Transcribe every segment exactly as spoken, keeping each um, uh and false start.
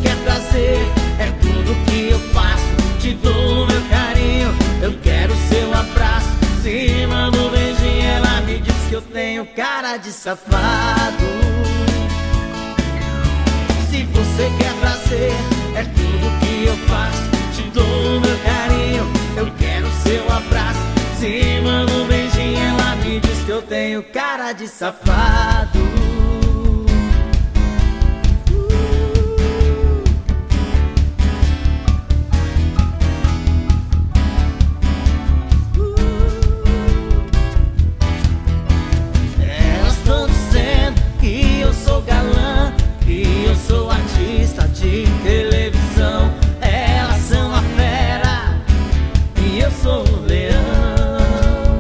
quer prazer, é tudo que eu faço. Te dou meu carinho, eu quero seu abraço. Se manda um beijinho, ela me diz que eu tenho cara de safado. Se você quer prazer, é tudo que eu faço. Te dou meu carinho, eu quero seu abraço. Se manda um beijinho, ela me diz que eu tenho cara de safado. Elas estão dizendo que eu sou galã, que eu sou artista de televisão. Elas são a fera e eu sou o leão.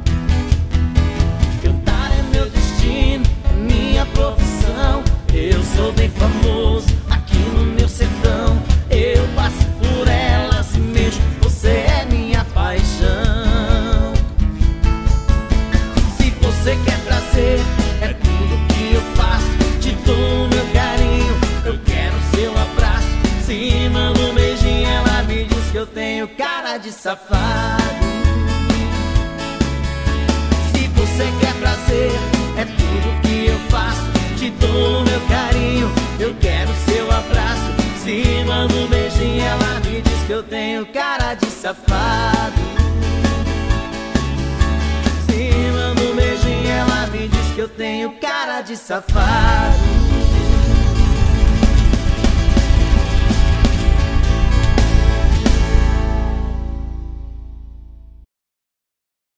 Cantar é meu destino, é minha profissão. Eu sou bem famoso aqui no meu sertão. Eu passo por elas e mesmo você é minha paixão. Se você quer prazer, é tudo que eu faço. Te dou meu carinho, eu quero seu abraço. Se manda um beijinho, ela me diz que eu tenho cara de safado. Se você quer prazer, é tudo que eu faço. Te dou meu carinho, eu quero seu abraço. Se manda um beijinho, ela me diz que eu tenho cara de safado. Se manda um beijinho, ela me diz que eu tenho cara de safado.